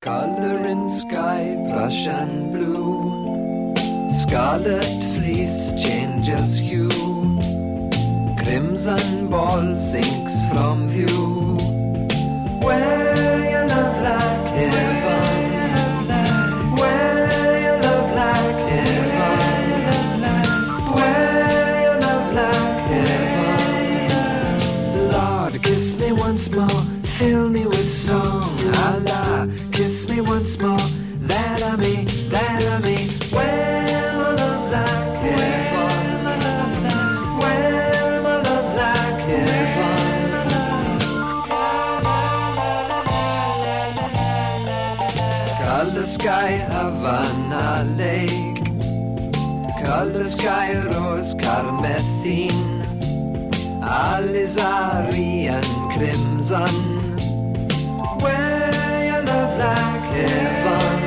Color in sky, brush and blue. Scarlet fleece changes hue. Crimson ball sinks from view. Where your love like heaven. Where your love like heaven. Where your love like heaven. Lord, kiss me once more, fill me with song. Allah, kiss me once more, that I may, that I may. Where my love like heaven. Where my love like heaven. Color sky, Havana Lake. Color sky, rose carmethine. Alizari and crimson. Where your love like heaven.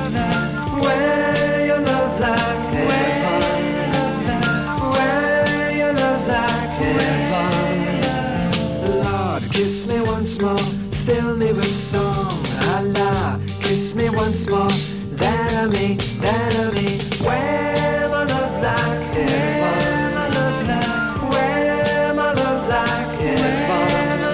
Where your love like heaven. Where your love like heaven. Lord, kiss me once more, fill me with song. Allah, kiss me once more, that I may, that I may. Where my love like heaven. Where my love like heaven.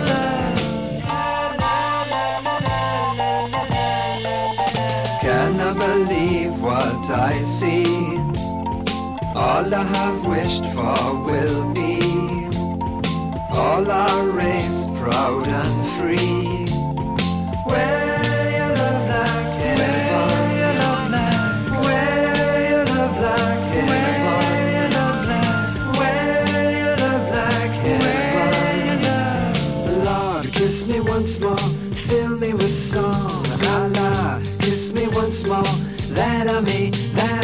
Can I believe what I see? All I have wished for will be. All our race proud and free. Where your love like heaven. Where your love like heaven. Where your love like heaven. Lord, kiss me once more, fill me with song. Allah, kiss me once more, that I may, that